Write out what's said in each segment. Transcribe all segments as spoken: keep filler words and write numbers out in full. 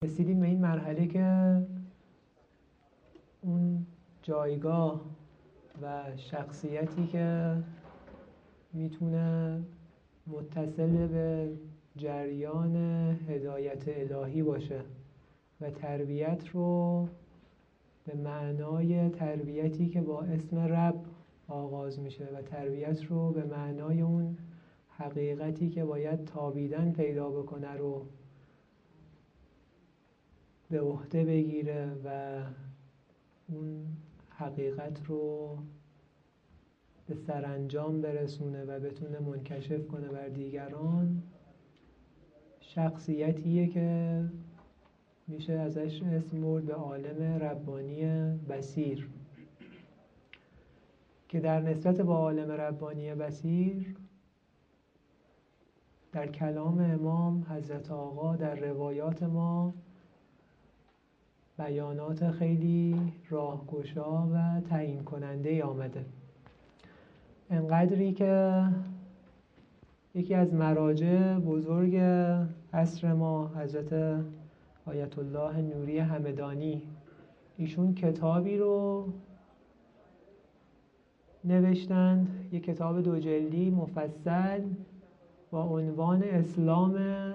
رسیدیم به این مرحله که اون جایگاه و شخصیتی که میتونه متصل به جریان هدایت الهی باشه و تربیت رو به معنای تربیتی که با اسم رب آغاز میشه و تربیت رو به معنای اون حقیقتی که باید تابیدن پیدا بکنه رو به عهده بگیره و اون حقیقت رو به سرانجام برسونه و بتونه منکشف کنه بر دیگران. شخصیتیه که میشه ازش اسم برد به عالم ربانی بصیر، که در نسبت با عالم ربانی بصیر در کلام امام حضرت آقا در روایات ما بیانات خیلی راهگشا و تعیین کننده آمده، انقدری که یکی از مراجع بزرگ عصر ما حضرت آیت الله نوری همدانی ایشون کتابی رو نوشتند، یک کتاب دو جلدی مفصل با عنوان اسلام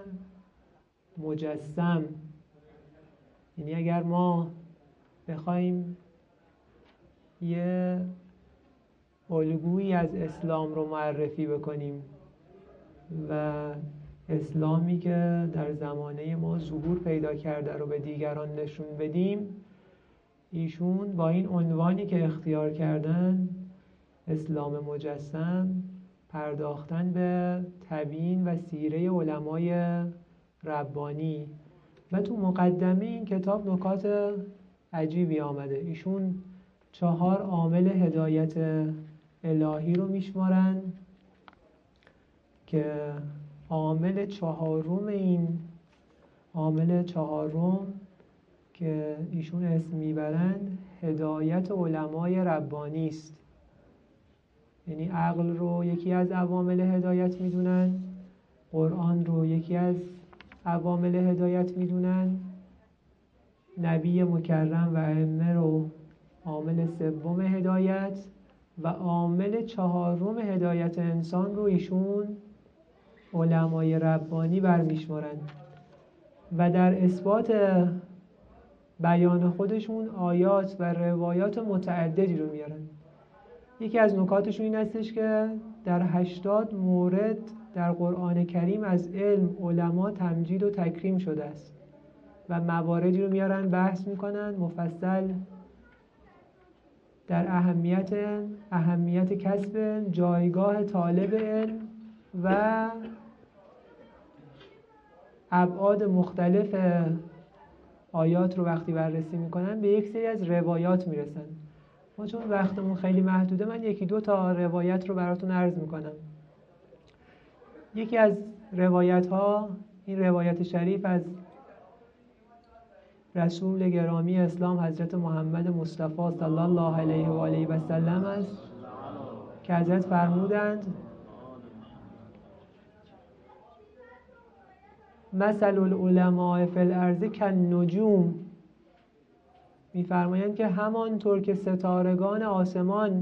مجسم. یعنی اگر ما بخوایم یه الگویی از اسلام رو معرفی بکنیم و اسلامی که در زمانه ما ظهور پیدا کرده رو به دیگران نشون بدیم، ایشون با این عنوانی که اختیار کردن اسلام مجسم پرداختن به تبیین و سیره علمای ربانی و تو مقدمه این کتاب نکات عجیبی آمده. ایشون چهار عامل هدایت الهی رو میشمارن که عامل چهارم این عامل چهارم که ایشون اسم میبرن هدایت علمای ربانی است. یعنی عقل رو یکی از عوامل هدایت میدونن، قرآن رو یکی از عوامل هدایت میدونن، نبی مکرم و ائمه رو عامل سوم هدایت و عامل چهارم هدایت انسان رو ایشون علمای ربانی برمیشمارن و در اثبات بیان خودشون آیات و روایات متعددی رو میارن. یکی از نکاتشون این هستش که در هشتاد مورد در قرآن کریم از علم علما تمجید و تکریم شده است و مواردی رو میارن بحث میکنن مفصل در اهمیت اهمیت کسب علم، جایگاه طالب علم و ابعاد مختلف آیات رو وقتی بررسی میکنن به یک سری از روایات میرسن. ما چون وقتمون خیلی محدوده من یکی دو تا روایت رو براتون عرض میکنم. یکی از روایت ها این روایت شریف از رسول گرامی اسلام حضرت محمد مصطفی صلی الله علیه و آله و سلم است که حضرت فرمودند مثل العلماء فی الارض کالنجوم، میفرمایند که همانطور که ستارگان آسمان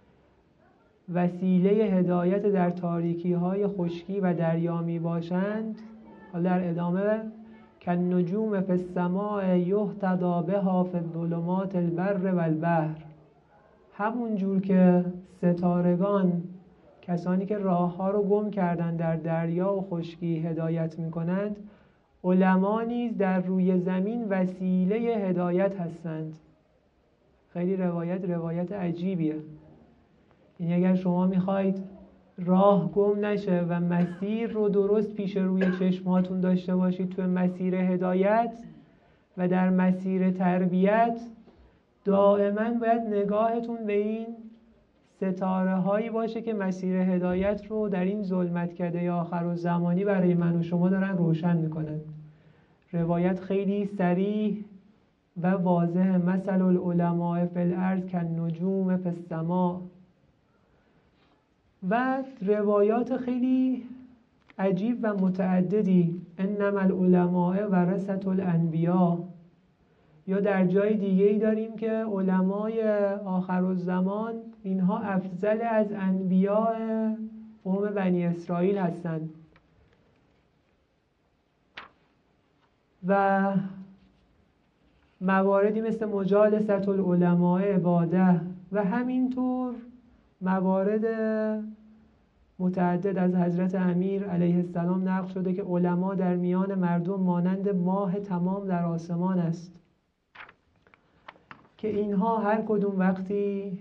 وسیله هدایت در تاریکی های خشکی و دریا می باشند، حالا در ادامه کالنجوم فی السماء یهتدی بها فی الظلمات البر و البحر، همون جور که ستارگان کسانی که راه ها رو گم کردن در دریا و خشکی هدایت می کنند، علما نیز در روی زمین وسیله هدایت هستند. خیلی روایت روایت عجیبیه. یعنی اگر شما میخواید راه گم نشه و مسیر رو درست پیش روی چشماتون داشته باشید تو مسیر هدایت و در مسیر تربیت، دائما باید نگاهتون به این ستاره هایی باشه که مسیر هدایت رو در این ظلمتکده آخر و زمانی برای من و شما دارن روشن میکنن. روایت خیلی صریح و واضح، مثل العلماء فی الارض کالنجوم فی السماء. و روایات خیلی عجیب و متعددی، انما العلماء ورثة الانبیاء، یا در جای دیگه ای داریم که علمای آخرالزمان اینها افضل از انبیاء قوم بنی اسرائیل هستند. و مواردی مثل مجالسة العلماء عباده و همینطور موارد متعدد از حضرت امیر علیه السلام نقل شده که علما در میان مردم مانند ماه تمام در آسمان است، که اینها هر کدوم وقتی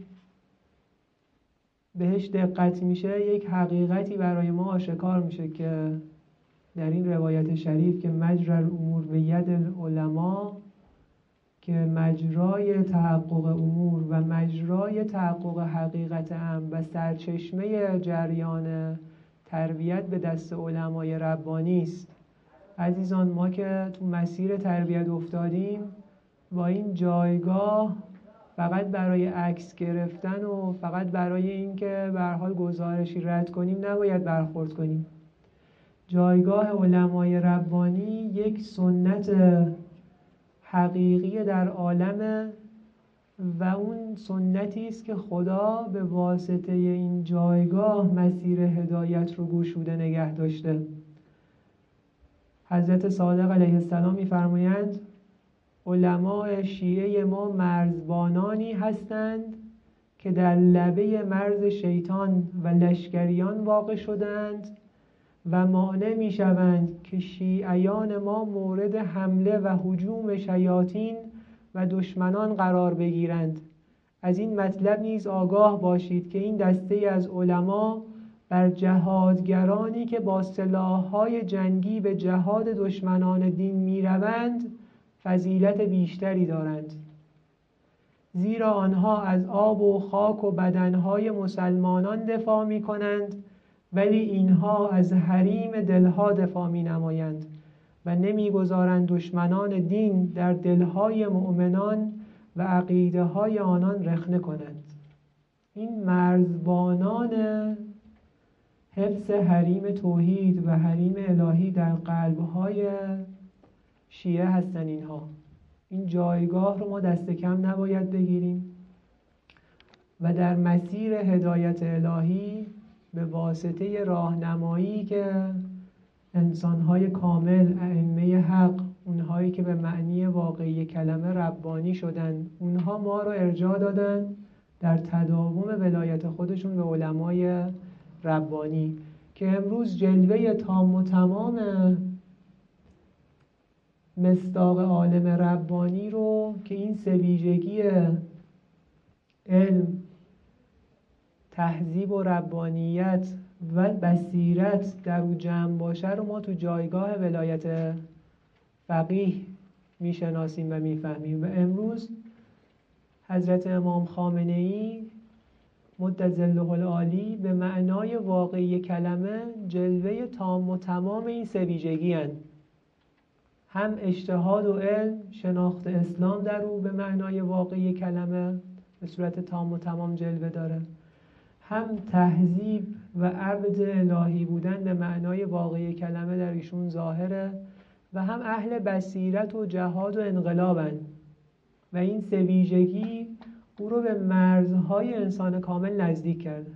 بهش دقت میشه یک حقیقتی برای ما آشکار میشه که در این روایت شریف که مجرى الامور به ید العلماء، که مجرای تحقق امور و مجرای تحقق حقیقت امر و سرچشمه جریان تربیت به دست علمای ربانی است. عزیزان، ما که تو مسیر تربیت افتادیم با این جایگاه فقط برای عکس گرفتن و فقط برای اینکه به هر حال گزارشی رد کنیم نباید برخورد کنیم. جایگاه علمای ربانی یک سنت حقیقی در عالم و اون سنتی است که خدا به واسطه این جایگاه مسیر هدایت رو گشوده نگه داشته. حضرت صادق علیه السلام می‌فرمایند علماء شیعه ما مرزبانانی هستند که در لبه مرز شیطان و لشکریان واقع شدند و مانع می شوند که شیعیان ما مورد حمله و هجوم شیاطین و دشمنان قرار بگیرند. از این مطلب نیز آگاه باشید که این دسته از علما بر جهادگرانی که با سلاح‌های جنگی به جهاد دشمنان دین می روند فضیلت بیشتری دارند، زیرا آنها از آب و خاک و بدنهای مسلمانان دفاع می کنند، ولی اینها از حریم دلها دفاع می نمایند و نمی گذارند دشمنان دین در دلهای مؤمنان و عقیده های آنان رخنه کنند. این مرزبانان حفظ حریم توحید و حریم الهی در قلبهای شیعه هستن. اینها این جایگاه رو ما دست کم نباید بگیریم و در مسیر هدایت الهی به واسطه راهنمایی که انسان‌های کامل، ائمه حق، اونهایی که به معنی واقعی کلمه ربانی شدن، اونها ما رو ارجاع دادن در تداوم ولایت خودشون به علمای ربانی، که امروز جلوه تام و تمام مصداق عالم ربانی رو که این سه ویژگی علم، تهذیب و ربانیت و بصیرت در او جمع باشه رو ما تو جایگاه ولایت فقیه میشناسیم و میفهمیم. و امروز حضرت امام خامنه ای مد ظله العالی به معنای واقعی کلمه جلوه تام و تمام این سه ویژگی هستند. هم اجتهاد و علم، شناخت اسلام در او به معنای واقعی کلمه به صورت تام و تمام جلوه داره، هم تهذیب و عبد الهی بودن به معنای واقعی کلمه در ایشون ظاهره، و هم اهل بصیرت و جهاد و انقلابن و این سه ویژگی او رو به مرزهای انسان کامل نزدیک کرده.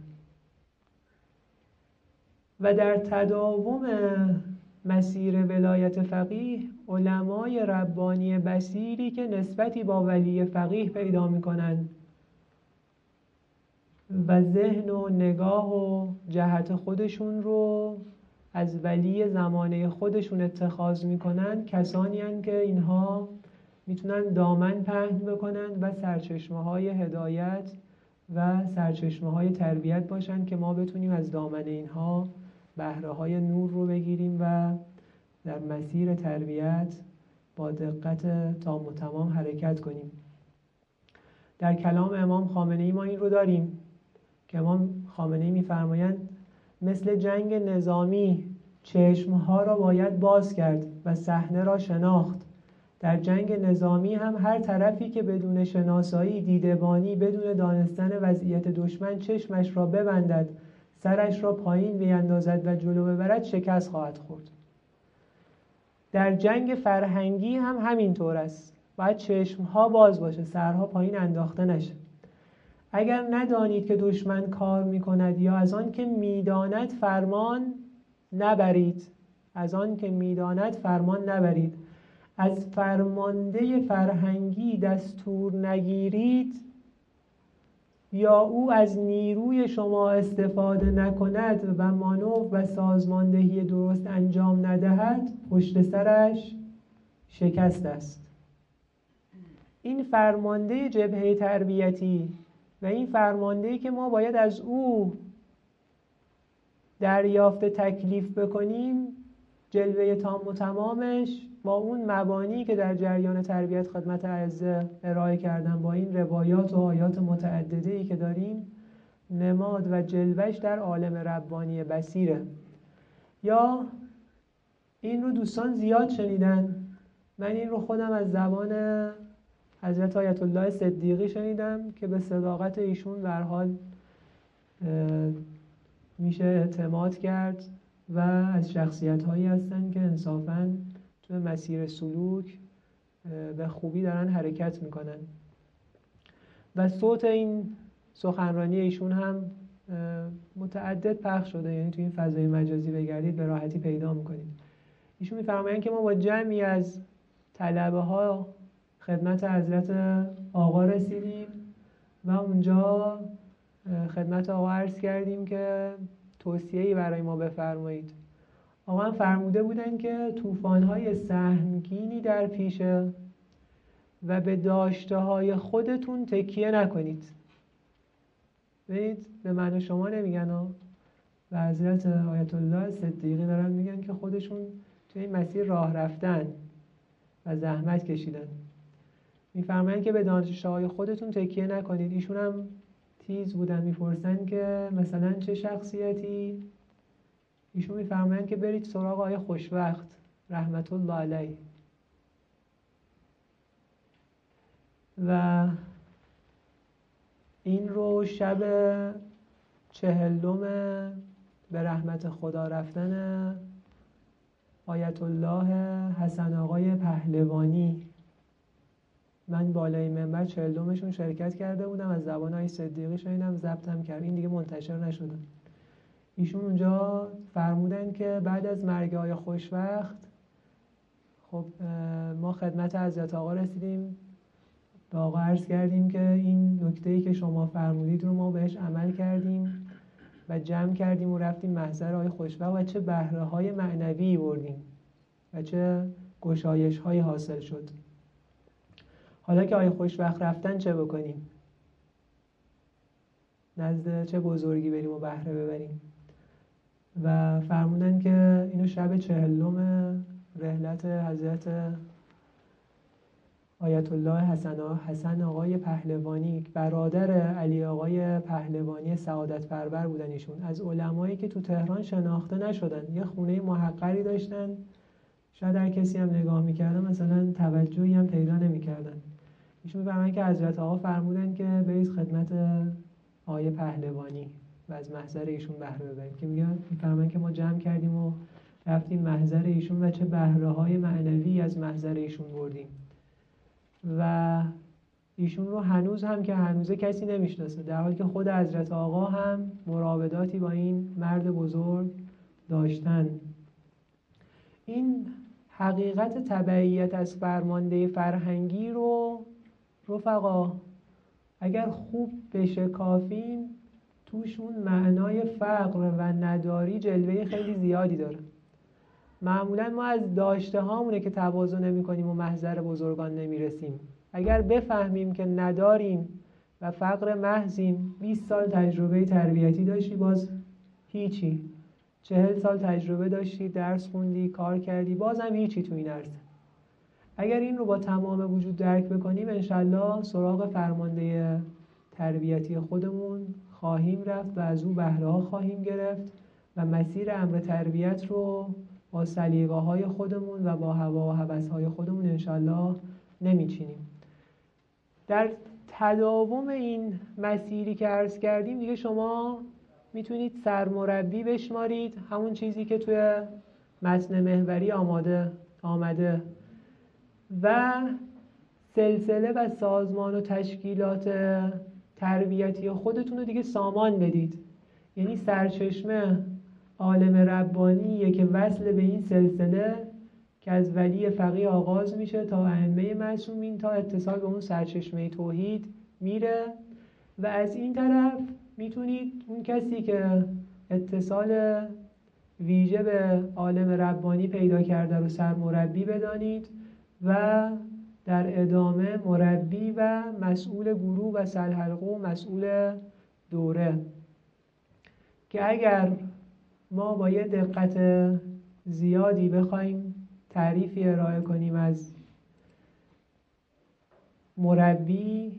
و در تداوم مسیر ولایت فقیه علمای ربانی بصیری که نسبتی با ولی فقیه پیدا میکنن و ذهن و نگاه و جهت خودشون رو از ولی زمانه خودشون اتخاذ میکنن، کسانی هستند که اینها میتونن دامن پهن بکنن و سرچشمه های هدایت و سرچشمه های تربیت باشن که ما بتونیم از دامن اینها بهره های نور رو بگیریم و در مسیر تربیت با دقت تام و تمام حرکت کنیم. در کلام امام خامنه ای ما این رو داریم که امام خامنه ای میفرمایند مثل جنگ نظامی چشمها را باید باز کرد و صحنه را شناخت. در جنگ نظامی هم هر طرفی که بدون شناسایی، دیدبانی، بدون دانستن وضعیت دشمن چشمش را ببندد، سرش را پایین بیندازد و جلو ببرد شکست خواهد خورد. در جنگ فرهنگی هم همینطور است. باید چشمها باز باشه، سرها پایین انداخته نشه. اگر ندانید که دشمن کار میکند یا از آن که میداند فرمان نبرید. از آن که میداند فرمان نبرید. از فرمانده فرهنگی دستور نگیرید یا او از نیروی شما استفاده نکند و مانور و سازماندهی درست انجام ندهد، پشت سرش شکست است. این فرمانده جبهه تربیتی و این فرماندهی که ما باید از او دریافت تکلیف بکنیم، جلوه تام و تمامش با اون مبانی که در جریان تربیت خدمت اعزه ارائه کردن، با این روایات و آیات متعدده‌ای که داریم، نماد و جلوهش در عالم ربانی بصیره. یا این رو دوستان زیاد شنیدن، من این رو خودم از زبان حضرت آیت الله صدیقی شنیدم که به صداقت ایشون به هر حال میشه اعتماد کرد و از شخصیت هایی هستن که انصافاً تو مسیر سلوک به خوبی دارن حرکت میکنن و صوت این سخنرانی ایشون هم متعدد پخش شده، یعنی تو این فضای مجازی بگردید به راحتی پیدا میکنید. ایشون میفرمایند که ما با جمعی از طلبه ها خدمت حضرت آقا رسیدیم و اونجا خدمت آقا عرض کردیم که توصیه‌ای برای ما بفرمایید. آقا هم فرموده بودن که طوفان‌های سهمگینی در پیشه و به داشته‌های خودتون تکیه نکنید. ببینید به من شما نمیگن ها، و حضرت آیت الله صدیقی دارن میگن که خودشون توی این مسیر راه رفتن و زحمت کشیدن. میفرمایند که به دانش‌های خودتون تکیه نکنید. ایشون هم تیز بودن، میپرسن که مثلا چه شخصیتی؟ ایشون میفرمایند که برید سراغ آقای خوشوقت رحمت الله علیه و این رو شب چهلم به رحمت خدا رفتن آیت الله حسن آقای پهلوانی، من بالای منبر چهلمشون شرکت کرده بودم، از زبان آقای صدیقی شنیدم، ضبطم کرد، این دیگه منتشر نشده. ایشون اونجا فرمودن که بعد از مرگ آقای خوشوقت خب ما خدمت حضرت آقا رسیدیم، به آقا عرض کردیم که این نکته‌ای که شما فرمودید رو ما بهش عمل کردیم و جمع کردیم و رفتیم محضر آقای خوشوقت و چه بهره‌های معنوی بردیم و چه گشایش‌هایی حاصل شد. حالا که آقای خوشوقت رفتن چه بکنیم؟ نزد چه بزرگی بریم و بهره ببریم؟ و فرمودن که اینو شب چهلم رحلت حضرت آیت الله حسن حسن آقای پهلوانی، برادر علی آقای پهلوانی سعادت پرور بودن. ایشون از علمایی که تو تهران شناخته نشدن، یه خونه محقری داشتن، شاید هر کسی هم نگاه میکردن مثلا توجهی هم پیدا نمیکردن. ایشون میفرمایند که حضرت آقا فرمودن که برید خدمت آقای پهلوانی و از محضر ایشون بهره ببرید، که میگن میفرمایند که ما جمع کردیم و رفتیم محضر ایشون و چه بهره‌های معنوی از محضر ایشون بردیم و ایشون رو هنوز هم که هنوزه کسی نمیشناسه، در حالی که خود حضرت آقا هم مراوداتی با این مرد بزرگ داشتن. این حقیقت تبعیت از فرمانده فرهنگی رو رفقا اگر خوب بشکافیم توشون معنای فقر و نداری جلوه خیلی زیادی داره. معمولا ما از داشته هامونه که تواضع نمی کنیم و محضر بزرگان نمی رسیم. اگر بفهمیم که نداریم و فقر محضیم، بیست سال تجربه تربیتی داشتی باز هیچی، چهل سال تجربه داشتی، درس خوندی، کار کردی، بازم هیچی تو این عرصه. اگر این رو با تمام وجود درک بکنیم انشالله سراغ فرمانده تربیتی خودمون خواهیم رفت و از او بهره ها خواهیم گرفت و مسیر امر تربیت رو با سلیقه های خودمون و با هوا و هوس های خودمون انشالله نمیچینیم. در تداوم این مسیری که عرض کردیم دیگه شما میتونید سرمربی بشمارید، همون چیزی که توی متن محوری آماده آمده، و سلسله و سازمان و تشکیلات تربیتی خودتون رو دیگه سامان بدید. یعنی سرچشمه عالم ربانیه که وصل به این سلسله که از ولی فقیه آغاز میشه تا ائمه معصومین تا اتصال به اون سرچشمه توحید میره. و از این طرف میتونید اون کسی که اتصال ویژه به عالم ربانی پیدا کرده رو سرمربی بدانید و در ادامه مربی و مسئول گروه و سرحلقه و مسئول دوره، که اگر ما با یه دقت زیادی بخوایم تعریفی ارائه کنیم از مربی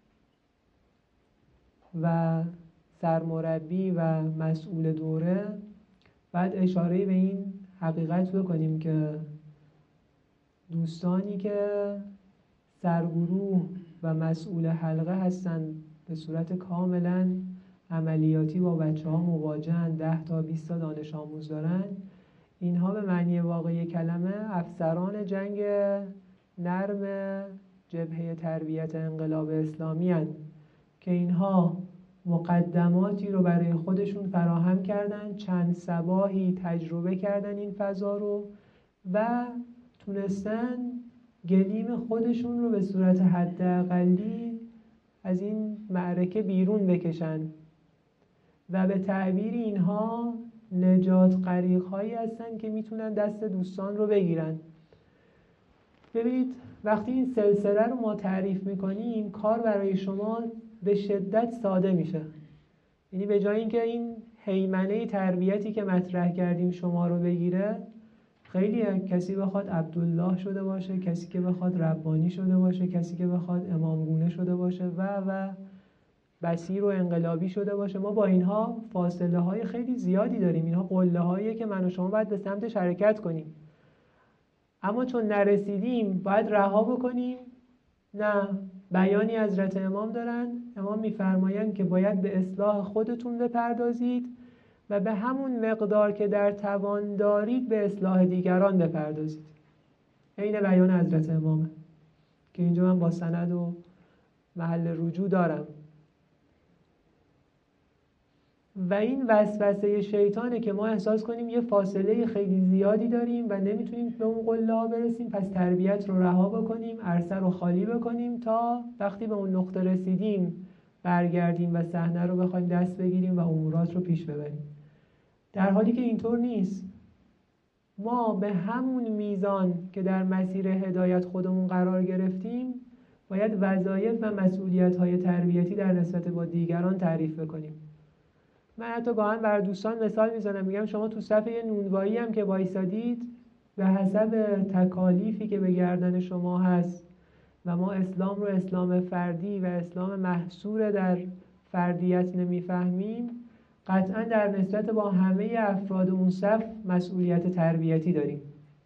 و سرمربی و مسئول دوره، بعد اشاره به این حقیقت بکنیم که دوستانی که سرگروه و مسئول حلقه هستن به صورت کاملا عملیاتی با بچه ها مواجهن، ده تا بیست تا دانش آموز دارن، اینها به معنی واقعی کلمه افسران جنگ نرم جبهه تربیت انقلاب اسلامی هستند که اینها مقدماتی رو برای خودشون فراهم کردن، چند صباحی تجربه کردن این فضا رو و تونستن گلیم خودشون رو به صورت حداقلی از این معرکه بیرون بکشن و به تعبیر اینها نجات غریق هایی هستن که میتونن دست دوستان رو بگیرن. ببینید وقتی این سلسله رو ما تعریف میکنیم کار برای شما به شدت ساده میشه. یعنی به جای اینکه این هیمنه تربیتی که مطرح کردیم شما رو بگیره، خیلی کسی بخواد عبدالله شده باشه، کسی که بخواد ربانی شده باشه، کسی که بخواد امامگونه شده باشه و و بصیر و انقلابی شده باشه. ما با اینها فاصله های خیلی زیادی داریم، اینها قله هاییه که من و شما باید به سمتش حرکت کنیم، اما چون نرسیدیم باید رها بکنیم. نه، بیانی حضرت امام دارن، امام میفرمایند که باید به اصلاح خودتون بپردازید و به همون مقدار که در توان دارید به اصلاح دیگران بپردازید. عین بیان حضرت امامه که اینجا من با سند و محل رجوع دارم. و این وسوسه شیطانه که ما احساس کنیم یه فاصله خیلی زیادی داریم و نمیتونیم به اون قله ها برسیم، پس تربیت رو رها بکنیم، عرصه رو خالی بکنیم تا وقتی به اون نقطه رسیدیم برگردیم و صحنه رو بخوایم دست بگیریم و امورات رو پیش ببریم. در حالی که اینطور نیست. ما به همون میزان که در مسیر هدایت خودمون قرار گرفتیم باید وظایف و مسئولیت‌های تربیتی در نسبت با دیگران تعریف بکنیم. من حتی گاهن بر دوستان مثال میزنم، میگم شما تو صف یه نونوایی هم که وایسادید به حسب تکالیفی که به گردن شما هست و ما اسلام رو اسلام فردی و اسلام محصور در فردیت نمیفهمیم، قطعا در نسبت با همه افراد اون صف مسئولیت تربیتی داریم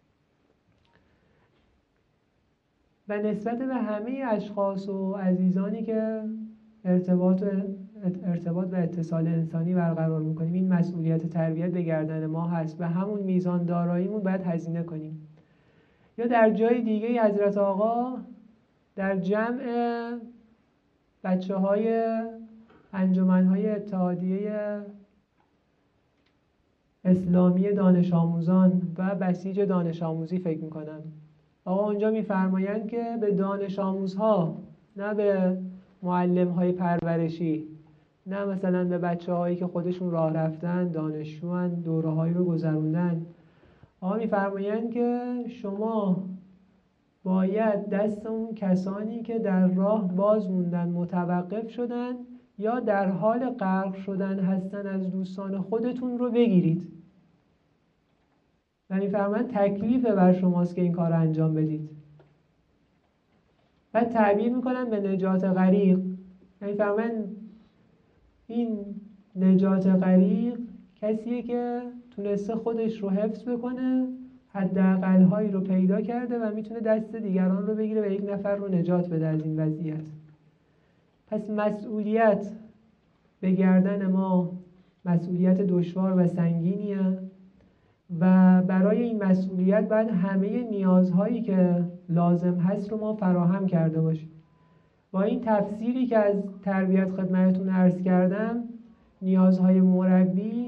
و نسبت به همه اشخاص و عزیزانی که ارتباط و ارتباط و اتصال انسانی برقرار میکنیم این مسئولیت تربیت به گردن ما هست و همون میزان داراییمون باید هزینه کنیم. یا در جای دیگه حضرت آقا در جمع بچه های انجمن های اتحادیه اسلامی دانش آموزان و بسیج دانش آموزی فکر میکنم، آقا اونجا میفرمایند که به دانش آموزها، نه به معلم های پرورشی، نه مثلا به بچه هایی که خودشون راه رفتن، دانشجوان، دوره هایی رو گذروندن، آقا میفرمایند که شما باید دست اون کسانی که در راه باز موندن، متوقف شدن یا در حال غرق شدن هستن از دوستان خودتون رو بگیرید و میفرمایند تکلیف بر شماست که این کار رو انجام بدید. بعد تعبیر میکنن به نجات غریق، میفرمایند این نجات غریق کسیه که تونسته خودش رو حفظ بکنه، حداقل هایی رو پیدا کرده و میتونه دست دیگران رو بگیره و یک نفر رو نجات بده از این وضعیت. پس مسئولیت به گردن ما مسئولیت دشوار و سنگینیه و برای این مسئولیت باید همه نیازهایی که لازم هست رو ما فراهم کرده باشیم. با این تفسیری که از تربیت خدمتتون عرض کردم، نیازهای مربی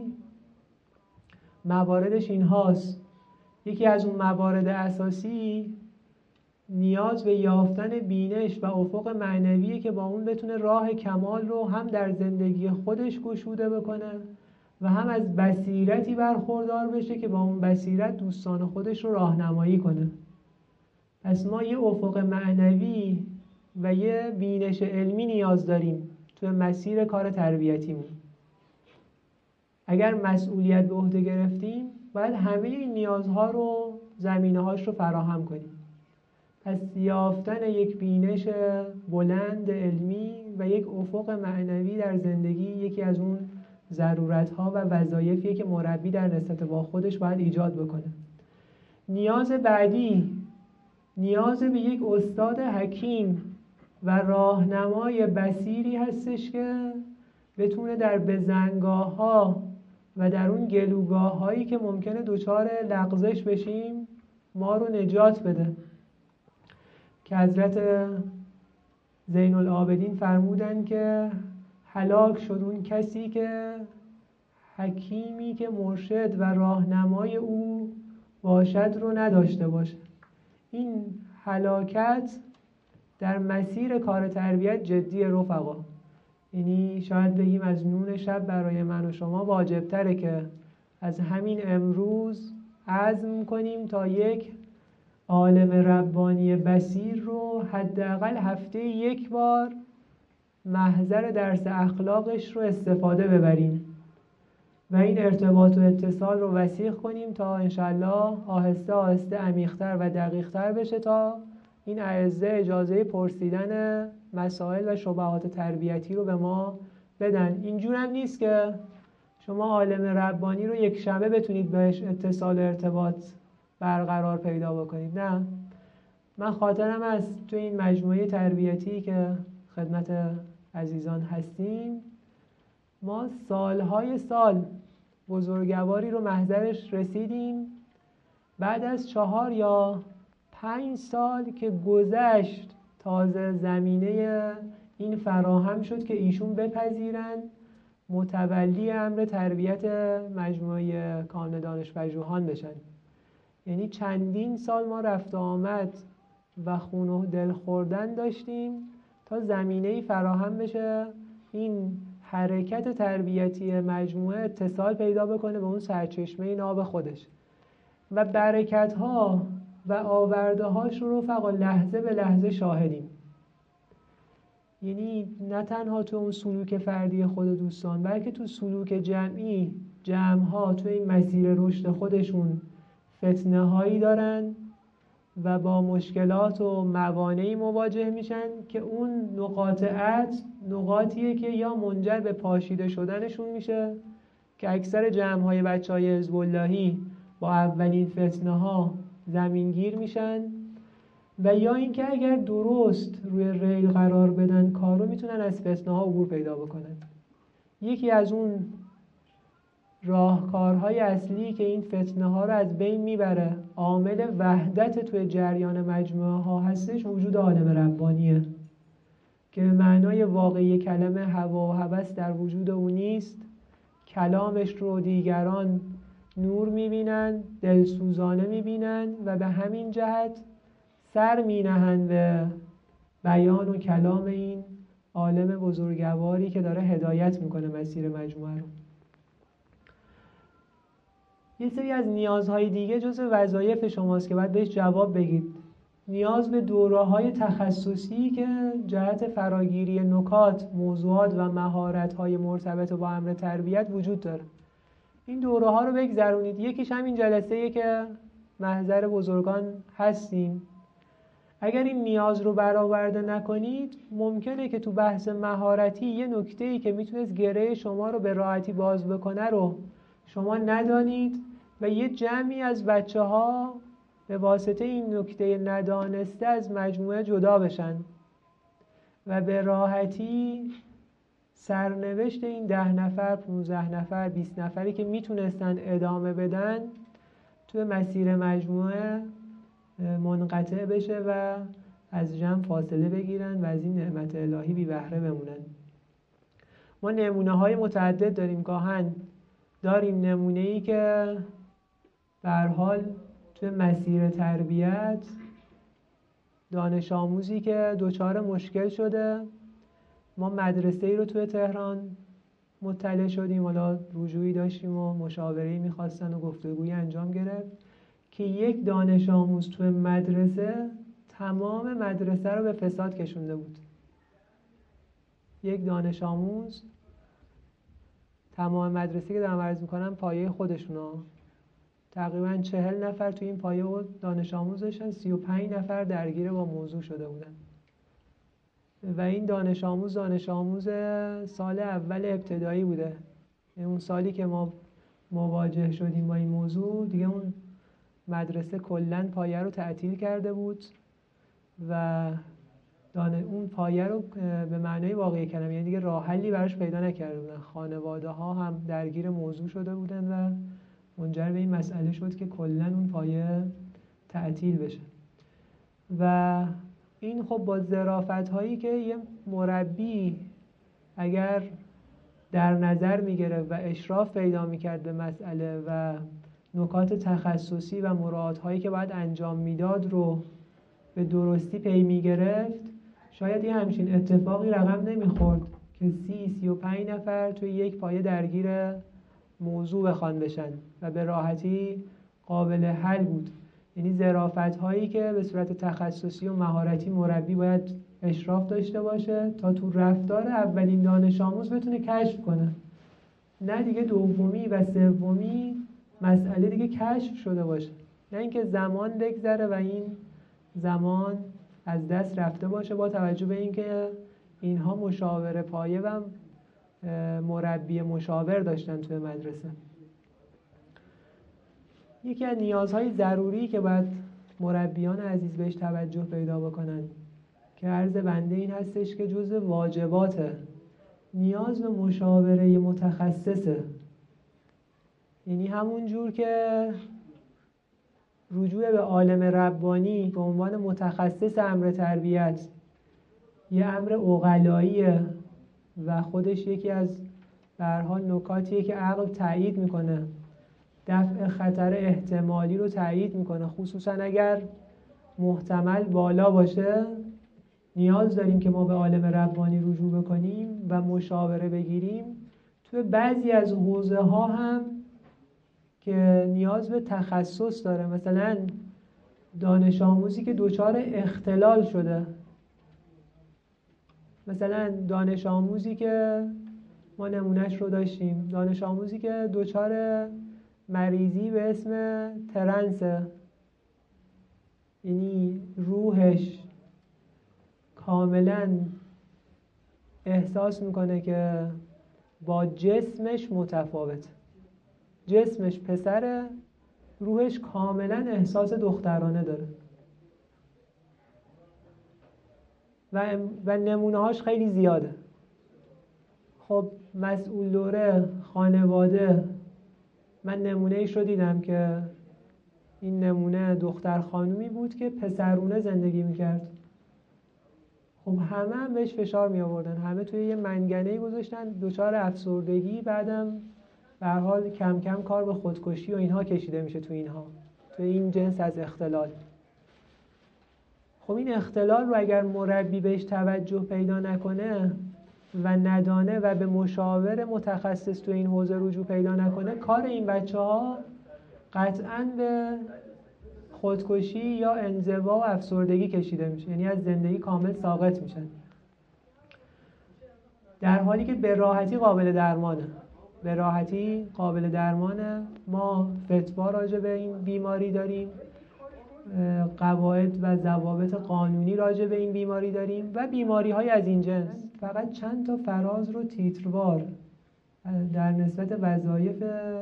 مواردش این هاست. یکی از اون موارد اساسی نیاز به یافتن بینش و افق معنویه که با اون بتونه راه کمال رو هم در زندگی خودش گشوده بکنه و هم از بصیرتی برخوردار بشه که با اون بصیرت دوستان خودش رو راهنمایی کنه. پس ما یه افق معنوی و یه بینش علمی نیاز داریم توی مسیر کار تربیتیمون. اگر مسئولیت به عهده گرفتیم باید همه این نیازها رو زمینه‌هاش رو فراهم کنیم. پس یافتن یک بینش بلند علمی و یک افق معنوی در زندگی یکی از اون ضرورت‌ها و وظایفیه که مربی در نسبت با خودش باید ایجاد بکنه. نیاز بعدی نیاز به یک استاد حکیم و راهنمای بصیری هستش که بتونه در بزنگاه‌ها و در اون گلوگاه‌هایی که ممکنه دچار لغزش بشیم ما رو نجات بده. که حضرت زین العابدین فرمودن که هلاک شد اون کسی که حکیمی که مرشد و راهنمای او باشد رو نداشته باشه. این هلاکت در مسیر کار تربیت جدی رفقا. یعنی شاید بگیم از نون شب برای من و شما واجبتره که از همین امروز عزم کنیم تا یک عالم ربانی بصیر رو حداقل هفته یک بار محضر درس اخلاقش رو استفاده ببریم و این ارتباط و اتصال رو وسیع کنیم تا انشالله آهسته آهسته عمیق‌تر و دقیق‌تر بشه تا این اعزه اجازه پرسیدن مسائل و شبهات تربیتی رو به ما بدن. اینجور هم نیست که شما عالم ربانی رو یک شبه بتونید بهش اتصال و ارتباط برقرار پیدا بکنید. نه، من خاطرم از تو این مجموعه تربیتی که خدمت عزیزان هستیم ما سالهای سال بزرگواری رو محضرش رسیدیم. بعد از چهار یا پنج سال که گذشت تازه زمینه این فراهم شد که ایشون بپذیرن متولی امر تربیت مجموعه کانون دانشپژوهان بشن. یعنی چندین سال ما رفت و آمد و خون و دل خوردن داشتیم تا زمینه‌ای فراهم بشه این حرکت تربیتی مجموعه اتصال پیدا بکنه به اون سرچشمه ناب خودش و برکت‌ها و آورده‌هاش رو فقط لحظه به لحظه شاهدیم. یعنی نه تنها تو اون سلوک فردی خود دوستان بلکه تو سلوک جمعی جمع‌ها تو این مسیر رشد خودشون فتنه هایی دارن و با مشکلات و موانعی مواجه میشن که اون نقاط عطف نقاطیه که یا منجر به پاشیده شدنشون میشه که اکثر جمع‌های بچه‌های حزب اللهی با اولین فتنه ها زمینگیر میشن و یا اینکه اگر درست روی ریل قرار بدن کارو میتونن از فتنه ها عبور پیدا بکنن. یکی از اون راهکارهای اصلی که این فتنه ها رو از بین میبره عامل وحدت توی جریان مجموعه ها هستش وجود عالم ربانیه که به معنای واقعی کلمه هوا و هوس در وجود او نیست. کلامش رو دیگران نور میبینن، دلسوزانه میبینن و به همین جهت سر مینهن به بیان و کلام این عالم بزرگواری که داره هدایت میکنه مسیر مجموعه رو. یه سری از نیازهای دیگه جزو وظایف شماست که باید بهش جواب بگید. نیاز به دوره‌های تخصصی که جهت فراگیری نکات، موضوعات و مهارت‌های مرتبط با امر تربیت وجود داره. این دوره‌ها رو بگذرونید. یکیش همین جلسه‌ایه که محضر بزرگان هستیم. اگر این نیاز رو برآورده نکنید ممکنه که تو بحث مهارتی یه نکته‌ای که میتونست گره شما رو به راحتی باز بکنه رو شما ندانید و یه جمعی از بچه‌ها به واسطه این نکته ندانسته از مجموعه جدا بشن و به راحتی سرنوشت این ده نفر، پونزده نفر، بیست نفری که میتونستن ادامه بدن توی مسیر مجموعه منقطع بشه و از جمع فاصله بگیرن و از این نعمت الهی بی بهره بمونن. ما نمونه های متعدد داریم. گاهن داریم نمونه ای که به هر حال توی مسیر تربیت دانش آموزی که دچار مشکل شده، ما مدرسه ای رو توی تهران مطلع شدیم، حالا رجوعی داشتیم و مشاوره‌ای میخواستن و گفتگویی انجام گرفت که یک دانش آموز توی مدرسه تمام مدرسه رو به فساد کشونده بود. یک دانش آموز تمام مدرسه که دارم عرض میکنم پایه خودشونا، تقریبا چهل نفر توی این پایه دانش آموز داشتن، سی و پنج نفر درگیر با موضوع شده بودن و این دانش آموز دانش آموز سال اول ابتدایی بوده. اون سالی که ما مواجه شدیم با این موضوع دیگه اون مدرسه کلاً پایه رو تعطیل کرده بود و اون پایه رو به معنای واقعی کلمه یعنی دیگه راه حلی براش پیدا نکرده بودن. خانواده ها هم درگیر موضوع شده بودن و منجر به این مسئله شد که کلاً اون پایه تعطیل بشه. و این خب با ظرافت هایی که یه مربی اگر در نظر میگرفت و اشراف پیدا میکرد به مسئله و نکات تخصصی و مراعات هایی که باید انجام میداد رو به درستی پی میگرفت، شاید یه همچین اتفاقی رقم نمیخورد که سی سی و پنج نفر توی یک پایه درگیر موضوع بخوان بشن و به راحتی قابل حل بود. یعنی ظرافت هایی که به صورت تخصصی و مهارتی مربی باید اشراف داشته باشه تا تو رفتار اولین دانش آموز بتونه کشف کنه، نه دیگه دومی و سومی مسئله دیگه کشف شده باشه، نه اینکه زمان بگذره و این زمان از دست رفته باشه با توجه به اینکه اینها مشاور پایه و مربی مشاور داشتن توی مدرسه. یکی از نیازهای ضروری که باید مربیان عزیز بهش توجه پیدا بکنن که عرض بنده این هستش که جزء واجبات نیاز به مشاوره متخصصه. یعنی همون جور که رجوع به عالم ربانی به عنوان متخصص امر تربیت یه امر عقلاییه و خودش یکی از به هر حال نکاتیه که عقل تایید میکنه، دفع خطر احتمالی رو تایید میکنه، خصوصا اگر محتمل بالا باشه نیاز داریم که ما به عالم ربانی رجوع بکنیم و مشاوره بگیریم. توی بعضی از حوزه ها هم که نیاز به تخصص داره، مثلا دانش آموزی که دچار اختلال شده، مثلا دانش آموزی که ما نمونهش رو داشتیم، دانش آموزی که دچار مریضی به اسم ترنسه، یعنی روحش کاملا احساس میکنه که با جسمش متفاوت، جسمش پسره، روحش کاملا احساس دخترانه داره و, و نمونه هاش خیلی زیاده. خب مسئول دوره خانواده، من نمونه ایش رو دیدم که این نمونه دختر خانومی بود که پسرونه زندگی میکرد. خب همه هم بهش فشار می آوردن، همه توی یه منگنه‌ای گذاشتن، دچار افسردگی، بعدم به هر حال کم کم کار به خودکشی و اینها کشیده میشه توی اینها، توی این جنس از اختلال. خب این اختلال رو اگر مربی بهش توجه پیدا نکنه و ندانه و به مشاور متخصص توی این حوزه رجوع پیدا نکنه، کار این بچه‌ها قطعاً به خودکشی یا انزوا و افسردگی کشیده میشه، یعنی از زندگی کامل ساقط میشن، در حالی که به راحتی قابل درمانه. به راحتی قابل درمانه. ما فتوا راجع به این بیماری داریم، قواعد و ضوابط قانونی راجع به این بیماری داریم و بیماری های از این جنس فقط چند تا فراز رو تیتروار در نسبت وظایف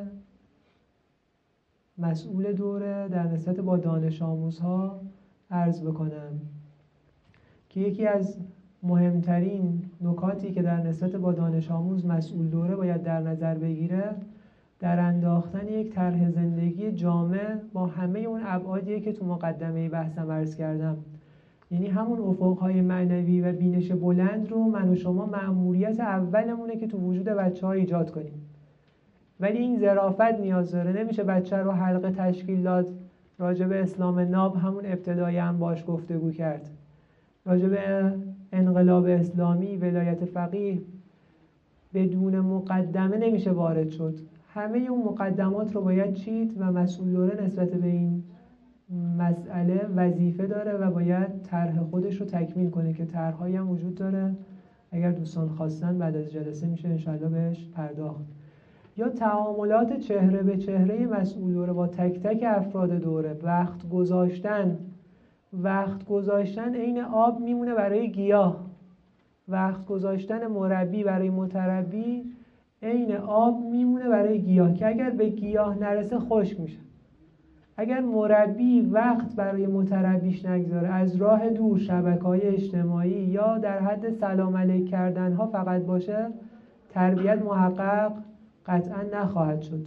مسئول دوره در نسبت با دانش آموزها عرض بکنم که یکی از مهمترین نکاتی که در نسبت با دانش آموز مسئول دوره باید در نظر بگیره در انداختن یک طرح زندگی جامع با همه اون ابعادیه که تو مقدمه بحثم عرض کردم. یعنی همون افقهای معنوی و بینش بلند رو من و شما مأموریت اولمونه که تو وجود بچه‌ها ایجاد کنیم. ولی این ظرافت نیاز داره. نمیشه بچه رو حلقه تشکیل داد راجع به اسلام ناب همون ابتدایی هم باش گفتگو کرد، راجع به انقلاب اسلامی، ولایت فقیه بدون مقدمه نمیشه وارد شد. همه اون مقدمات رو باید چید و مسئول دوره نسبت به این مسئله وظیفه داره و باید طرح خودش رو تکمیل کنه که طرح‌هایی هم وجود داره. اگر دوستان خواستن بعد از جلسه میشه انشالله بهش پرداخت. یا تعاملات چهره به چهره مسئول دوره با تک تک افراد دوره. وقت گذاشتن وقت گذاشتن عین آب میمونه برای گیاه. وقت گذاشتن مربی برای متربی عین آب میمونه برای گیاه که اگر به گیاه نرسه خشک میشه. اگر مربی وقت برای متربیش نگذاره، از راه دور شبکه‌های اجتماعی یا در حد سلام علیک کردن ها فقط باشه، تربیت محقق قطعا نخواهد شد.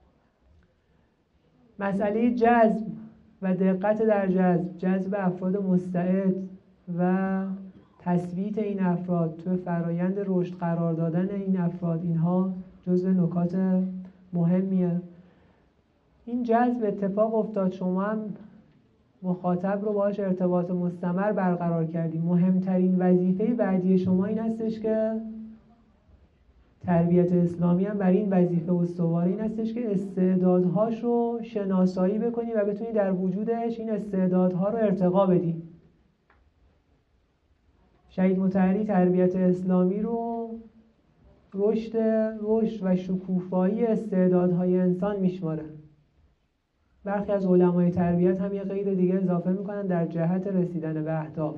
مسئله جذب و دقت در جذب، جذب افراد مستعد و تثبیت این افراد تو فرایند رشد قرار دادن این افراد، اینها جزو نکات مهمیه. این جذب اتفاق افتاد، شما هم مخاطب رو باهاش ارتباط مستمر برقرار کردیم. مهمترین وظیفه بعدی شما این هستش که تربیت اسلامی هم بر این وظیفه استواره این هستش که استعدادهاش رو شناسایی بکنی و بتونی در وجودش این استعدادها رو ارتقا بدی. شهید مطهری تربیت اسلامی رو رشد رشد و شکوفایی استعدادهای انسان میشماره. برخی از علمای تربیت هم یه قید دیگه اضافه میکنن در جهت رسیدن به اهداف.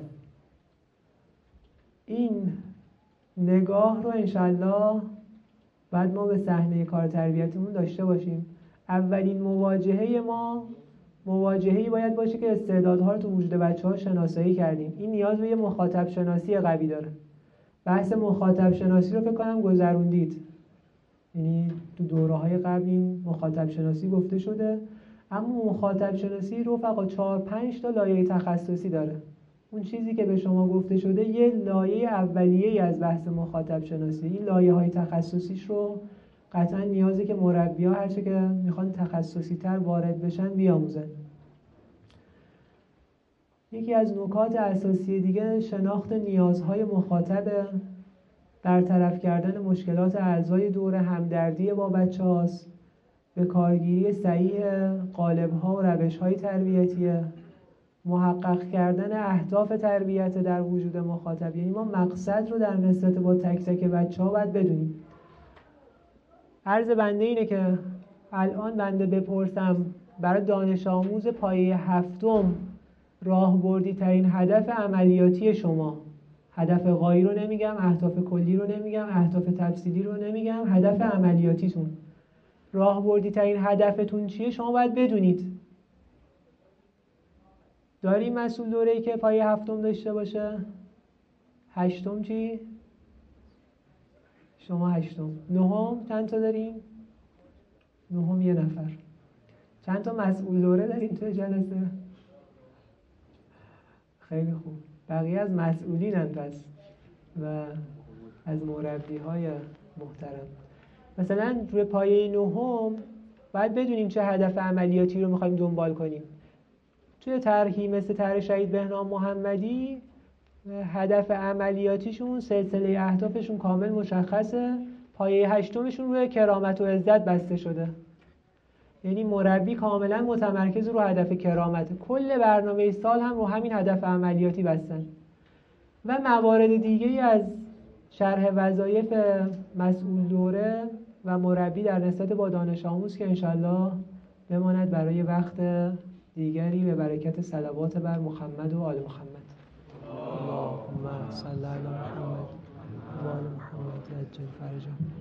این نگاه رو انشالله بعد ما به صحنه کار تربیتمون داشته باشیم. اولین مواجهه ما مواجهه‌ای باید باشه که استعدادها رو تو وجود بچه‌ها شناسایی کردیم. این نیاز به یه مخاطب شناسی قوی داره. بحث مخاطب شناسی رو فکر کنم گذروندید. یعنی تو دوره‌های قبل این مخاطب شناسی گفته شده، اما مخاطب شناسی رو فقط چهار پنج تا لایه تخصصی داره. اون چیزی که به شما گفته شده یه لایه اولیه‌ای از بحث مخاطب شناسی. این لایه‌های تخصصیش رو قطعا نیازه که مربی‌ها هرچه که میخوان تخصصی تر وارد بشن بیاموزن. یکی از نکات اساسی دیگه شناخت نیازهای مخاطب، برطرف کردن مشکلات اعضای دوره، همدردی با بچه‌هاست، به کارگیری صحیح قالب‌ها و روش‌های تربیتیه، محقق کردن اهداف تربیت در وجود مخاطب. یعنی ما مقصد رو در نسبت با تک تک بچه‌ها باید بدونیم. عرض بنده اینه که الان بنده بپرسم برای دانش آموز پایه هفتم راهبردی ترین هدف عملیاتی شما، هدف غایی رو نمیگم، اهداف کلی رو نمیگم، اهداف تفصیلی رو نمیگم، هدف عملیاتیتون، راهبردی ترین هدفتون چیه شما باید بدونید. داریم مسئول دوره‌ای که پایه هفتم داشته باشه؟ هشتم چی؟ شما هشتم. نهم چند تا داریم؟ نهم یه نفر. چند تا مسئول دوره داریم توی جلسه؟ خیلی خوب. بقیه از مسئولینن پس و از مربی‌های محترم. مثلا روی پایه نهم باید بدونیم چه هدف عملیاتی رو می‌خوایم دنبال کنیم. توی طرحی مثل طرح شهید بهنام محمدی هدف عملیاتیشون، سلسله اهدافشون کامل مشخصه. پایه هشتمشون روی کرامت و عزت بسته شده. یعنی مربی کاملا متمرکز رو هدف کرامت. کل برنامه سال هم رو همین هدف عملیاتی بستن. و موارد دیگه‌ای از شرح وظایف مسئول دوره و مربی در نسبت با دانش آموز که انشالله بماند برای وقت دیگری، به برکت صلوات بر محمد و آل محمد. اللهم صل علی محمد و آل محمد عجل فرجهم.